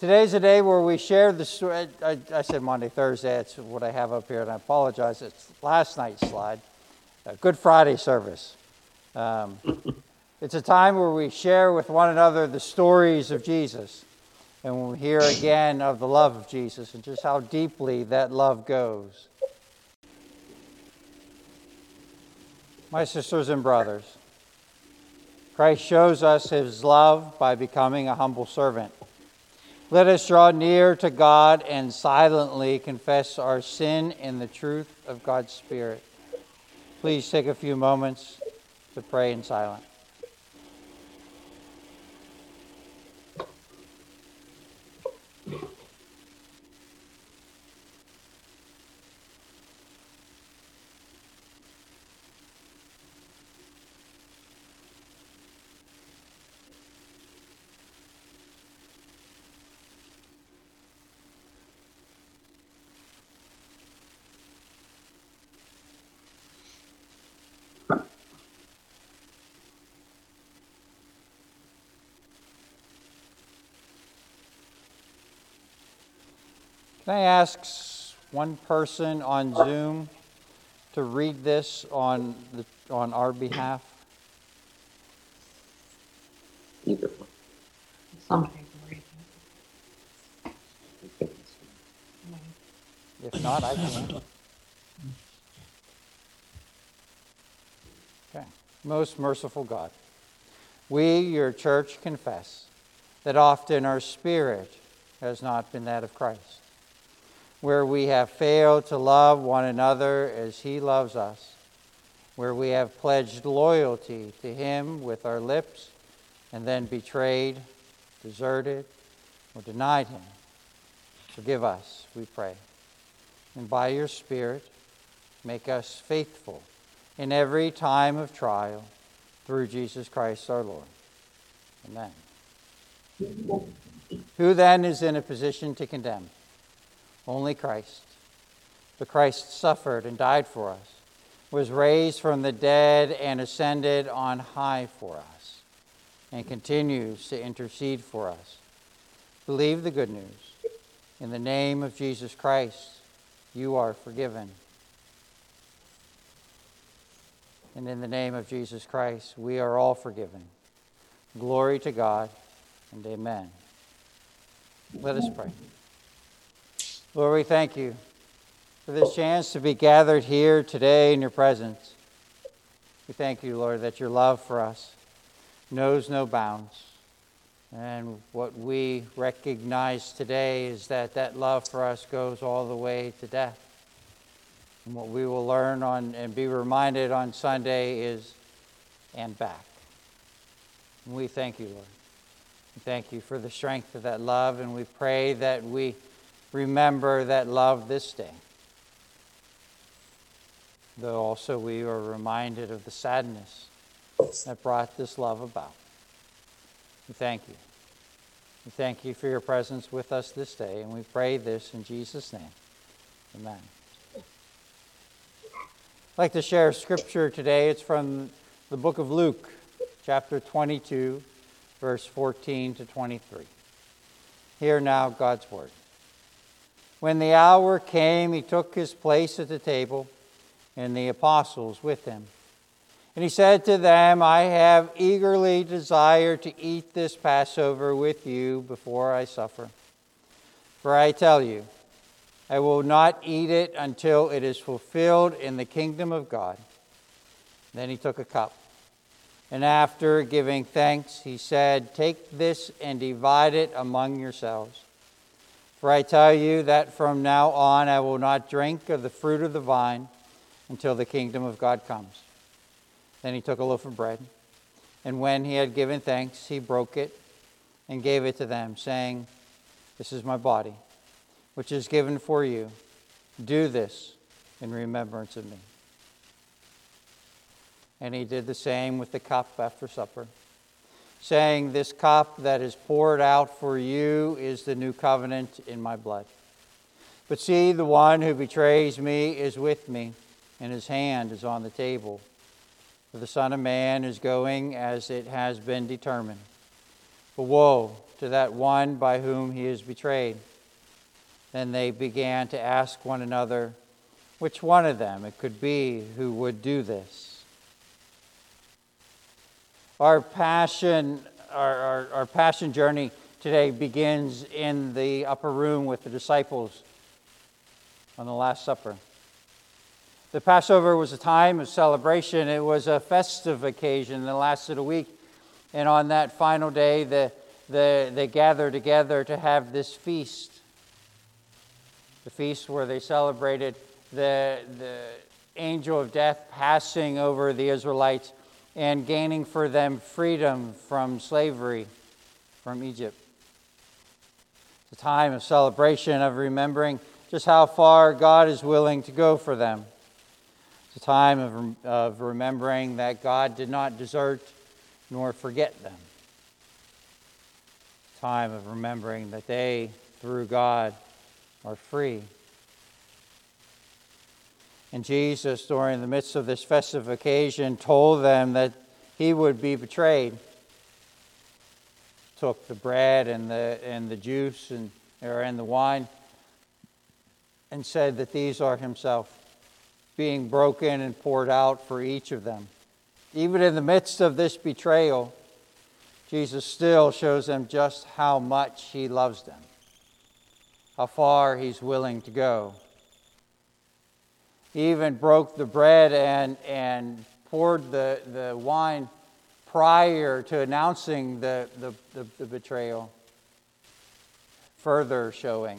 Today's a day where we share the story. I said Monday, Thursday. It's what I have up here, and I apologize. It's last night's slide. Good Friday service. It's a time where we share with one another the stories of Jesus, and we hear again of the love of Jesus and just how deeply that love goes. My sisters and brothers, Christ shows us his love by becoming a humble servant. Let us draw near to God and silently confess our sin in the truth of God's Spirit. Please take a few moments to pray in silence. Can I ask one person on Zoom to read this on our behalf? If not, I can. Okay. Most merciful God, we, your church, confess that often our spirit has not been that of Christ, where we have failed to love one another as he loves us, where we have pledged loyalty to him with our lips and then betrayed, deserted, or denied him. Forgive us, we pray. And by your Spirit, make us faithful in every time of trial through Jesus Christ our Lord. Amen. Who then is in a position to condemn? Only Christ. But Christ suffered and died for us, was raised from the dead and ascended on high for us, and continues to intercede for us. Believe the good news. In the name of Jesus Christ, you are forgiven. And in the name of Jesus Christ, we are all forgiven. Glory to God, and amen. Let us pray. Lord, we thank you for this chance to be gathered here today in your presence. We thank you, Lord, that your love for us knows no bounds. And what we recognize today is that that love for us goes all the way to death. And what we will learn on and be reminded on Sunday is, and back. And we thank you, Lord. We thank you for the strength of that love, and we pray that we remember that love this day. Though also we are reminded of the sadness that brought this love about. We thank you. We thank you for your presence with us this day, and we pray this in Jesus' name. Amen. I'd like to share scripture today. It's from the book of Luke, chapter 22, verse 14 to 23. Hear now God's word. When the hour came, he took his place at the table, and the apostles with him. And he said to them, I have eagerly desired to eat this Passover with you before I suffer. For I tell you, I will not eat it until it is fulfilled in the kingdom of God. Then he took a cup, and after giving thanks, he said, take this and divide it among yourselves. For I tell you that from now on I will not drink of the fruit of the vine until the kingdom of God comes. Then he took a loaf of bread, and when he had given thanks, he broke it and gave it to them, saying, this is my body, which is given for you. Do this in remembrance of me. And he did the same with the cup after supper, saying, this cup that is poured out for you is the new covenant in my blood. But see, the one who betrays me is with me, and his hand is on the table. For the Son of Man is going as it has been determined. But woe to that one by whom he is betrayed. Then they began to ask one another which one of them it could be who would do this. Our passion journey today begins in the upper room with the disciples on the Last Supper. The Passover was a time of celebration. It was a festive occasion that lasted a week. And on that final day, they gathered together to have this feast. The feast where they celebrated the angel of death passing over the Israelites and gaining for them freedom from slavery from Egypt. It's a time of celebration, of remembering just how far God is willing to go for them. It's a time of remembering that God did not desert nor forget them. It's a time of remembering that they, through God, are free. And Jesus, during the midst of this festive occasion, told them that he would be betrayed. Took the bread and the juice and the wine and said that these are himself, being broken and poured out for each of them. Even in the midst of this betrayal, Jesus still shows them just how much he loves them, how far he's willing to go. He even broke the bread and poured the wine prior to announcing the betrayal, further showing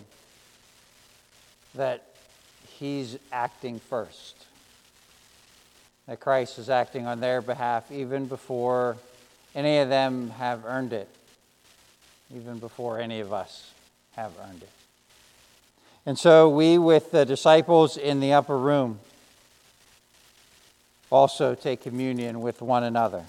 that he's acting first, that Christ is acting on their behalf even before any of them have earned it, even before any of us have earned it. And so we, with the disciples in the upper room, also take communion with one another.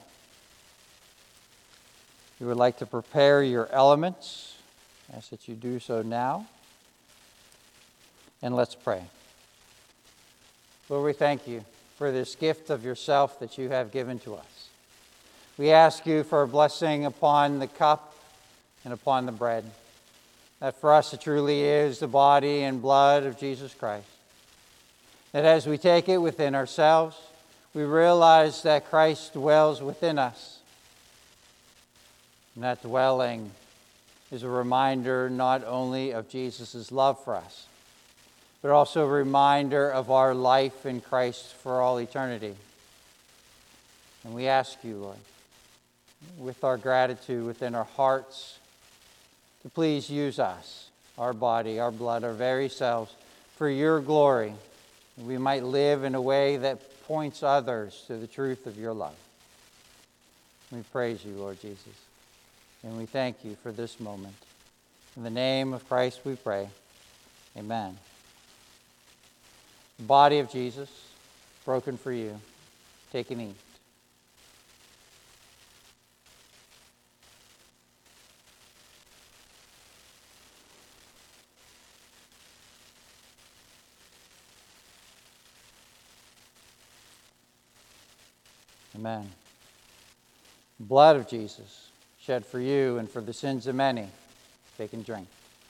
You would like to prepare your elements. I ask that you do so now. And let's pray. Lord, we thank you for this gift of yourself that you have given to us. We ask you for a blessing upon the cup and upon the bread, that for us it truly is the body and blood of Jesus Christ. That as we take it within ourselves, we realize that Christ dwells within us. And that dwelling is a reminder not only of Jesus' love for us, but also a reminder of our life in Christ for all eternity. And we ask you, Lord, with our gratitude within our hearts, to please use us, our body, our blood, our very selves, for your glory. And we might live in a way that points others to the truth of your love. We praise you, Lord Jesus. And we thank you for this moment. In the name of Christ we pray. Amen. The body of Jesus, broken for you. Take and eat. Amen. The blood of Jesus, shed for you and for the sins of many. Take and drink.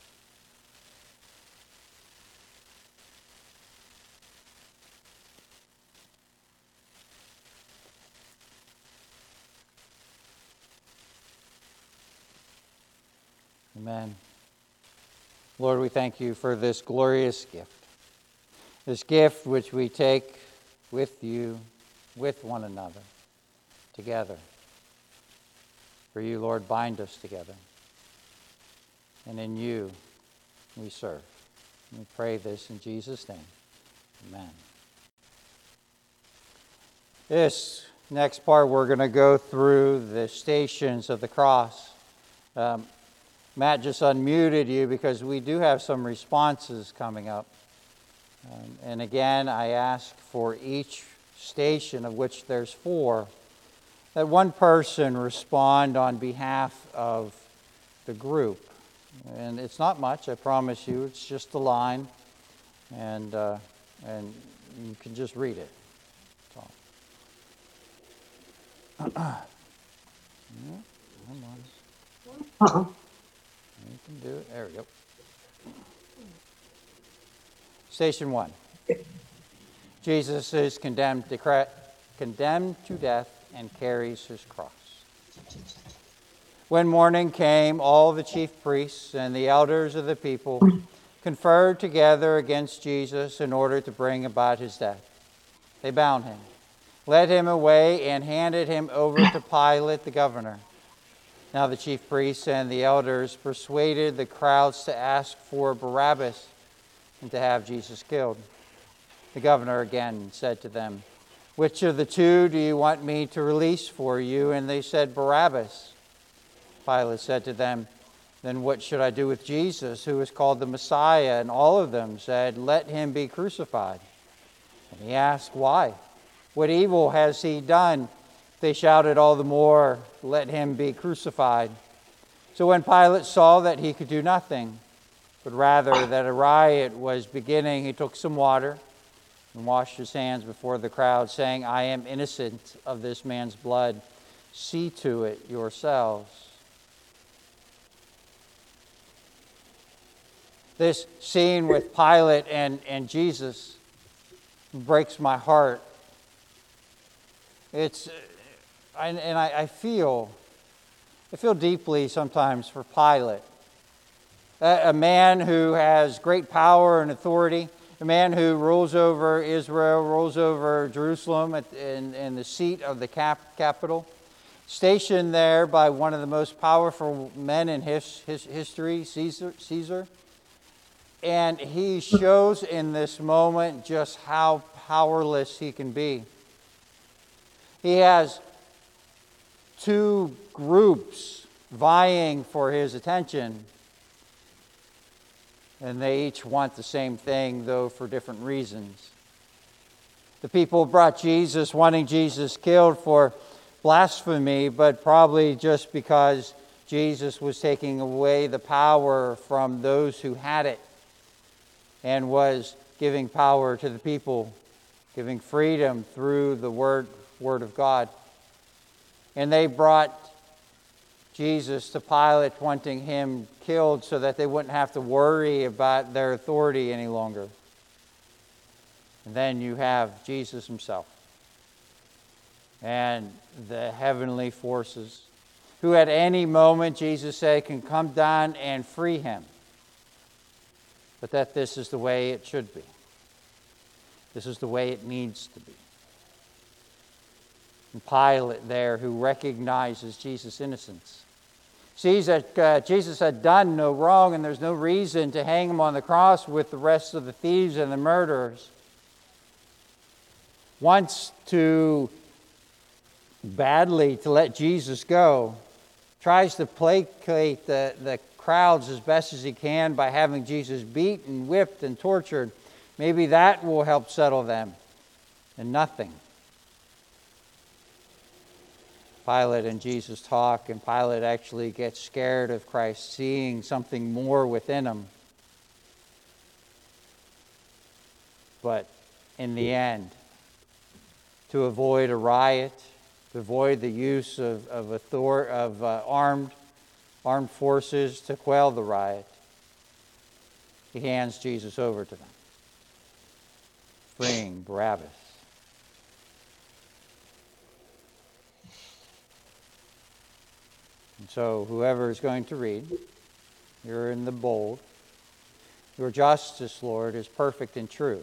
Amen. Lord, we thank you for this glorious gift. This gift which we take with you, with one another, together. For you, Lord, bind us together. And in you we serve. We pray this in Jesus' name. Amen. This next part, we're going to go through the stations of the cross. Matt just unmuted you because we do have some responses coming up. And again, I ask for each station, of which there's 4, that one person respond on behalf of the group. And it's not much, I promise you. It's just a line, and you can just read it. Come on. can do it. There we go. Station 1. Jesus is condemned to death and carries his cross. When morning came, all the chief priests and the elders of the people conferred together against Jesus in order to bring about his death. They bound him, led him away, and handed him over to Pilate the governor. Now the chief priests and the elders persuaded the crowds to ask for Barabbas and to have Jesus killed. The governor again said to them, "Which of the two do you want me to release for you?" And they said, "Barabbas." Pilate said to them, "Then what should I do with Jesus, who is called the Messiah?" And all of them said, "Let him be crucified." And he asked, "Why? What evil has he done?" They shouted all the more, "Let him be crucified." So when Pilate saw that he could do nothing, but rather that a riot was beginning, he took some water and washed his hands before the crowd, saying, "I am innocent of this man's blood. See to it yourselves." This scene with Pilate and Jesus breaks my heart. I feel deeply sometimes for Pilate, a man who has great power and authority, a man who rules over Israel, rules over Jerusalem and the seat of the capital, stationed there by one of the most powerful men in history, Caesar. And he shows in this moment just how powerless he can be. He has two groups vying for his attention, and they each want the same thing, though for different reasons. The people brought Jesus, wanting Jesus killed for blasphemy, but probably just because Jesus was taking away the power from those who had it and was giving power to the people, giving freedom through the word of God. And they brought Jesus to Pilate, wanting him killed so that they wouldn't have to worry about their authority any longer. And then you have Jesus himself and the heavenly forces, who at any moment, Jesus said, can come down and free him. But that this is the way it should be. This is the way it needs to be. And Pilate there, who recognizes Jesus' innocence, sees that Jesus had done no wrong and there's no reason to hang him on the cross with the rest of the thieves and the murderers, wants to badly to let Jesus go, tries to placate the crowds as best as he can by having Jesus beat and whipped and tortured. Maybe that will help settle them. And nothing. Pilate and Jesus talk, and Pilate actually gets scared of Christ, seeing something more within him. But in the end, to avoid a riot, to avoid the use of armed forces to quell the riot, he hands Jesus over to them, freeing Barabbas. And so whoever is going to read, you're in the bold, your justice, Lord, is perfect and true.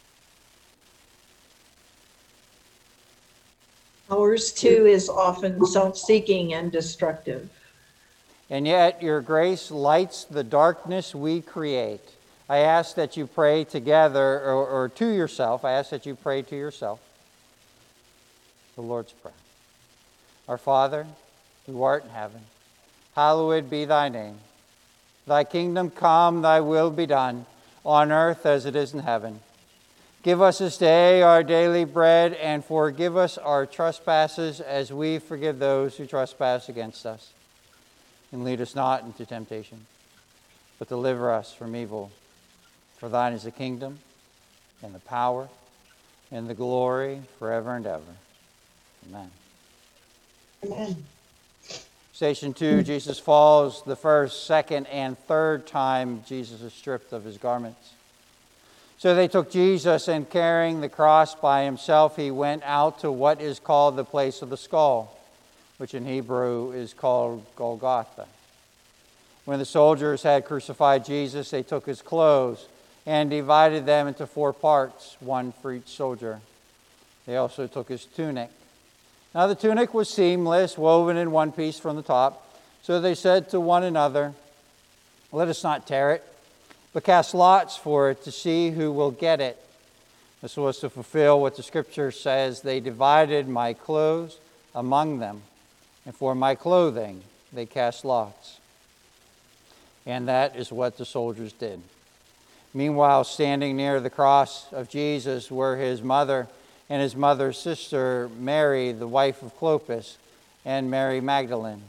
Ours, too, is often self-seeking and destructive. And yet your grace lights the darkness we create. I ask that you pray together, or to yourself. I ask that you pray to yourself. The Lord's Prayer. Our Father, who art in heaven, hallowed be thy name. Thy kingdom come, thy will be done, on earth as it is in heaven. Give us this day our daily bread, and forgive us our trespasses as we forgive those who trespass against us. And lead us not into temptation, but deliver us from evil. For thine is the kingdom, and the power, and the glory forever and ever. Amen. Amen. Station 2, Jesus falls the first, second, and third time Jesus is stripped of his garments. So they took Jesus, and carrying the cross by himself, he went out to what is called the place of the skull, which in Hebrew is called Golgotha. When the soldiers had crucified Jesus, they took his clothes and divided them into 4 parts, one for each soldier. They also took his tunic. Now the tunic was seamless, woven in one piece from the top. So they said to one another, "Let us not tear it, but cast lots for it to see who will get it." This was to fulfill what the scripture says, "They divided my clothes among them, and for my clothing they cast lots." And that is what the soldiers did. Meanwhile, standing near the cross of Jesus were his mother and his mother's sister, Mary, the wife of Clopas, and Mary Magdalene.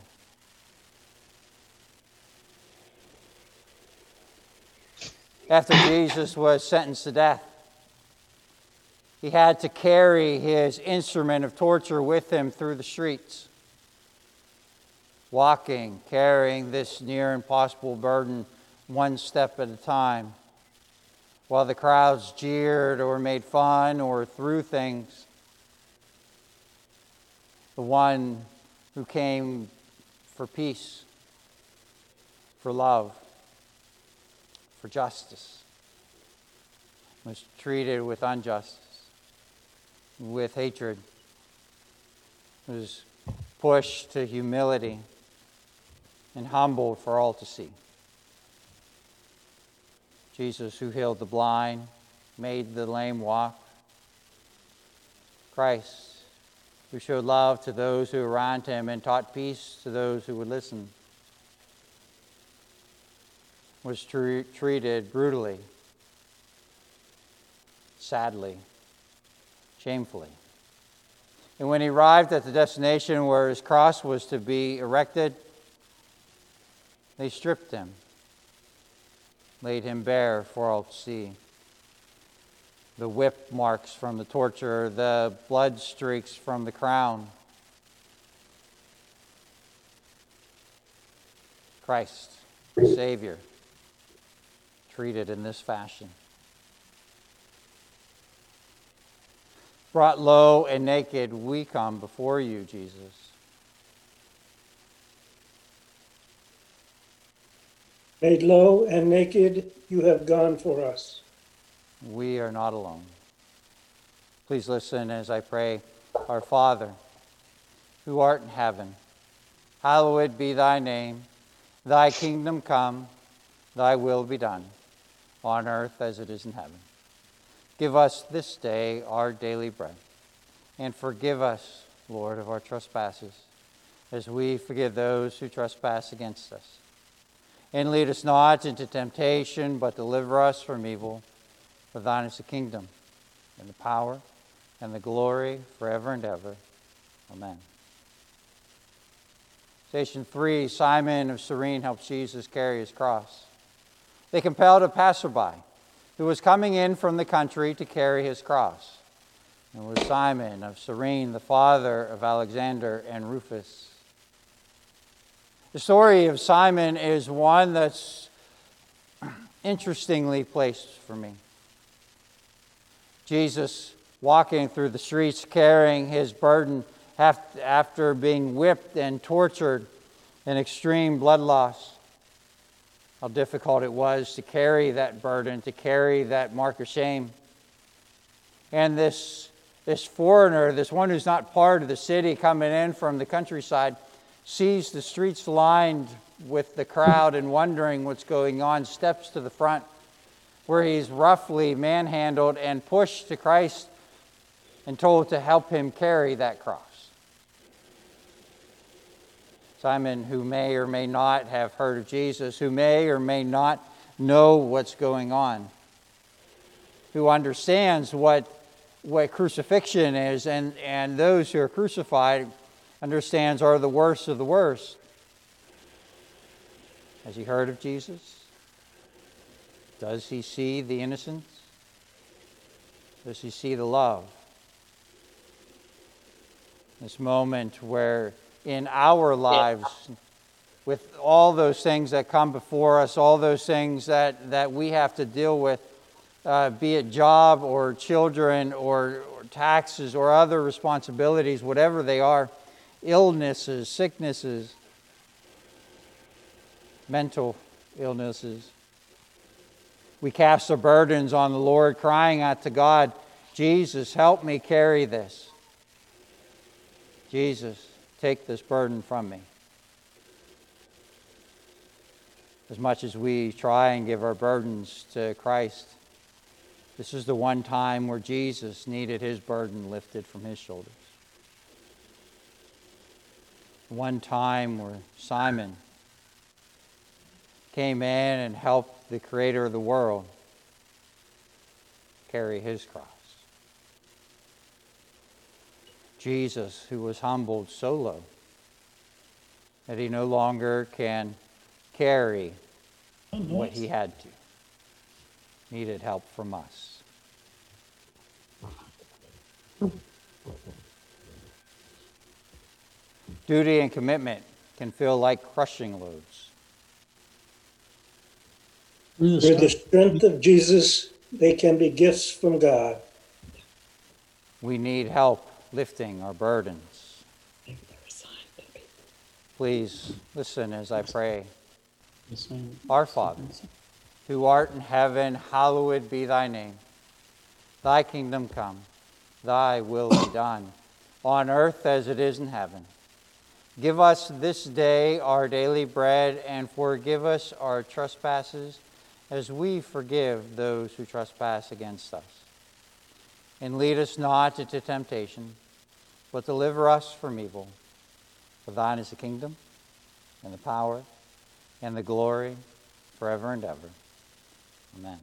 After Jesus was sentenced to death, he had to carry his instrument of torture with him through the streets, walking, carrying this near impossible burden one step at a time, while the crowds jeered or made fun or threw things. The one who came for peace, for love, for justice, was treated with injustice, with hatred, was pushed to humility and humbled for all to see. Jesus, who healed the blind, made the lame walk. Christ, who showed love to those who were around him and taught peace to those who would listen, was treated brutally, sadly, shamefully. And when he arrived at the destination where his cross was to be erected, they stripped him, laid him bare for all to see. The whip marks from the torture, the blood streaks from the crown. Christ, the Savior, treated in this fashion. Brought low and naked, we come before you, Jesus. Made low and naked, you have gone for us. We are not alone. Please listen as I pray. Our Father, who art in heaven, hallowed be thy name. Thy kingdom come, thy will be done, on earth as it is in heaven. Give us this day our daily bread, and forgive us, Lord, of our trespasses, as we forgive those who trespass against us. And lead us not into temptation, but deliver us from evil. For thine is the kingdom, and the power, and the glory, forever and ever. Amen. Station 3, Simon of Cyrene helps Jesus carry his cross. They compelled a passerby who was coming in from the country to carry his cross. It was Simon of Cyrene, the father of Alexander and Rufus. The story of Simon is one that's interestingly placed for me. Jesus walking through the streets carrying his burden after being whipped and tortured and extreme blood loss. How difficult it was to carry that burden, to carry that mark of shame. And this foreigner, this one who's not part of the city coming in from the countryside, sees the streets lined with the crowd and wondering what's going on, steps to the front where he's roughly manhandled and pushed to Christ and told to help him carry that cross. Simon, who may or may not have heard of Jesus, who may or may not know what's going on, who understands what crucifixion is, and those who are crucified understands are the worst of the worst. Has he heard of Jesus? Does he see the innocence? Does he see the love? This moment where in our lives with all those things that come before us, all those things that we have to deal with, be it job or children or taxes or other responsibilities, whatever they are, illnesses, sicknesses, mental illnesses. We cast our burdens on the Lord, crying out to God, Jesus, help me carry this. Jesus, take this burden from me. As much as we try and give our burdens to Christ, this is the one time where Jesus needed his burden lifted from his shoulders. One time where Simon came in and helped the Creator of the world carry his cross. Jesus, who was humbled so low that he no longer can carry what he had to, needed help from us. Duty and commitment can feel like crushing loads. Through the strength of Jesus, they can be gifts from God. We need help lifting our burdens. Please listen as I pray. Our Father, who art in heaven, hallowed be thy name. Thy kingdom come, thy will be done, on earth as it is in heaven. Give us this day our daily bread, and forgive us our trespasses, as we forgive those who trespass against us. And lead us not into temptation, but deliver us from evil. For thine is the kingdom, and the power, and the glory, forever and ever. Amen.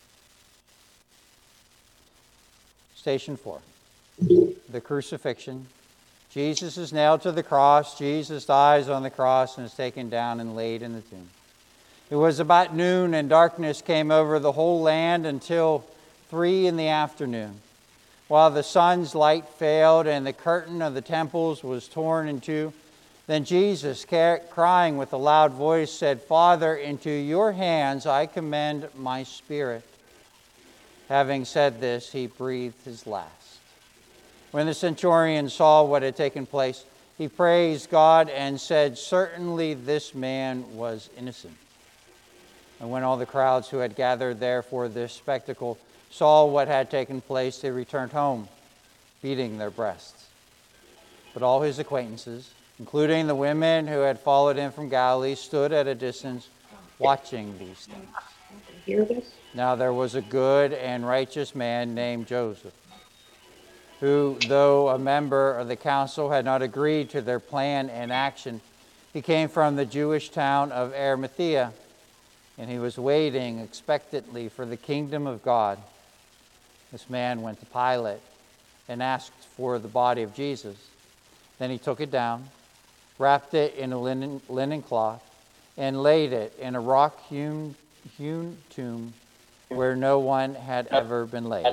Station 4. The crucifixion. Jesus is nailed to the cross. Jesus dies on the cross and is taken down and laid in the tomb. It was about noon, and darkness came over the whole land until 3 p.m. While the sun's light failed and the curtain of the temples was torn in two, then Jesus, crying with a loud voice, said, Father, into your hands I commend my spirit. Having said this, he breathed his last. When the centurion saw what had taken place, he praised God and said, Certainly this man was innocent. And when all the crowds who had gathered there for this spectacle saw what had taken place, they returned home, beating their breasts. But all his acquaintances, including the women who had followed him from Galilee, stood at a distance watching these things. Hear this? Now there was a good and righteous man named Joseph, who, though a member of the council, had not agreed to their plan and action. He came from the Jewish town of Arimathea, and he was waiting expectantly for the kingdom of God. This man went to Pilate and asked for the body of Jesus. Then he took it down, wrapped it in a linen cloth, and laid it in a rock-hewn tomb where no one had ever been laid.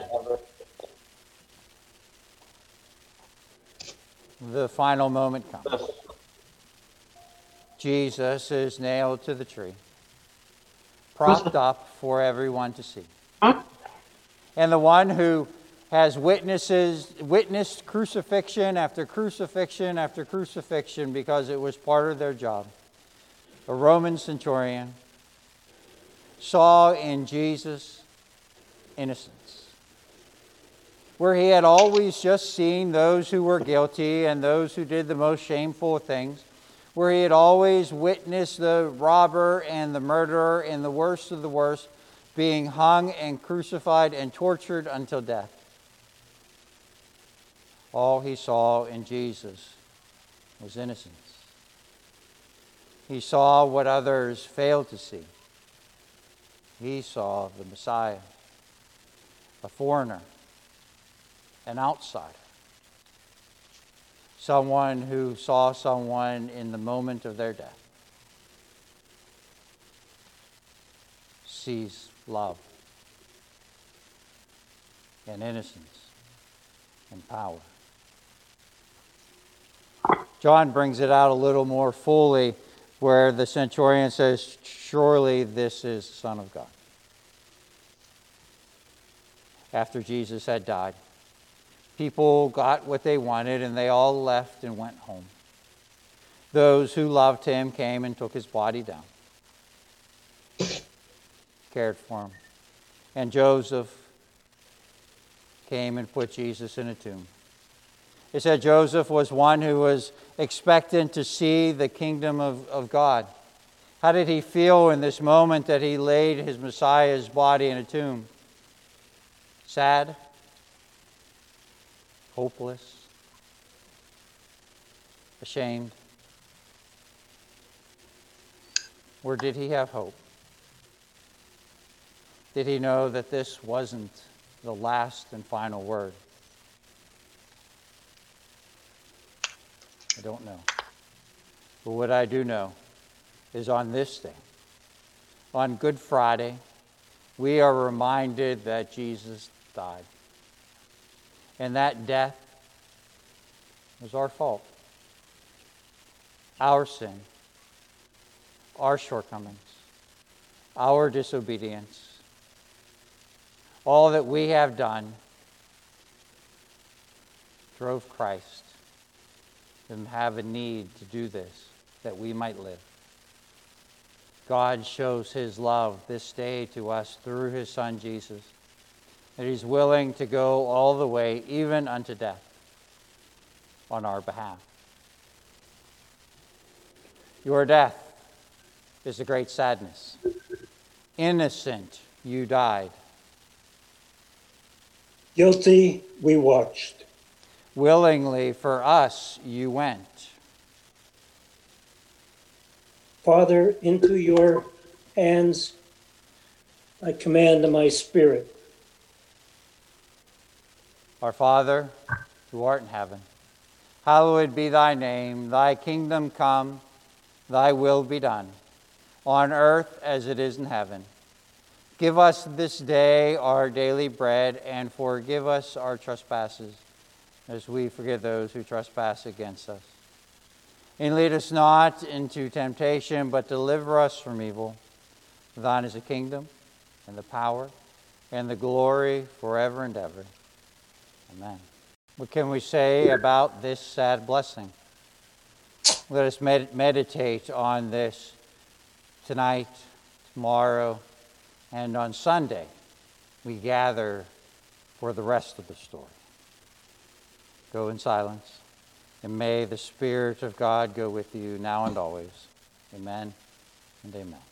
The final moment comes. Jesus is nailed to the tree, propped up for everyone to see. And the one who has witnessed crucifixion after crucifixion after crucifixion because it was part of their job, a Roman centurion, saw in Jesus innocence. Where he had always just seen those who were guilty and those who did the most shameful things, where he had always witnessed the robber and the murderer and the worst of the worst being hung and crucified and tortured until death. All he saw in Jesus was innocence. He saw what others failed to see. He saw the Messiah, a foreigner, an outsider, someone who saw someone in the moment of their death, sees love and innocence and power. John brings it out a little more fully, where the centurion says, "Surely this is the Son of God." After Jesus had died, people got what they wanted and they all left and went home. Those who loved him came and took his body down, cared for him. And Joseph came and put Jesus in a tomb. It said Joseph was one who was expectant to see the kingdom of God. How did he feel in this moment that he laid his Messiah's body in a tomb? Sad? Hopeless? Ashamed? Or did he have hope? Did he know that this wasn't the last and final word? I don't know. But what I do know is on this day, on Good Friday, we are reminded that Jesus died. And that death was our fault, our sin, our shortcomings, our disobedience. All that we have done drove Christ to have a need to do this, that we might live. God shows his love this day to us through his Son Jesus, that he's willing to go all the way, even unto death, on our behalf. Your death is a great sadness. Innocent, you died. Guilty, we watched. Willingly, for us, you went. Father, into your hands I command my spirit. Our Father, who art in heaven, hallowed be thy name. Thy kingdom come, thy will be done, on earth as it is in heaven. Give us this day our daily bread, and forgive us our trespasses, as we forgive those who trespass against us. And lead us not into temptation, but deliver us from evil. For thine is the kingdom, and the power, and the glory forever and ever. Amen. What can we say about this sad blessing? Let us meditate on this tonight, tomorrow, and on Sunday. We gather for the rest of the story. Go in silence, and may the Spirit of God go with you now and always. Amen and amen.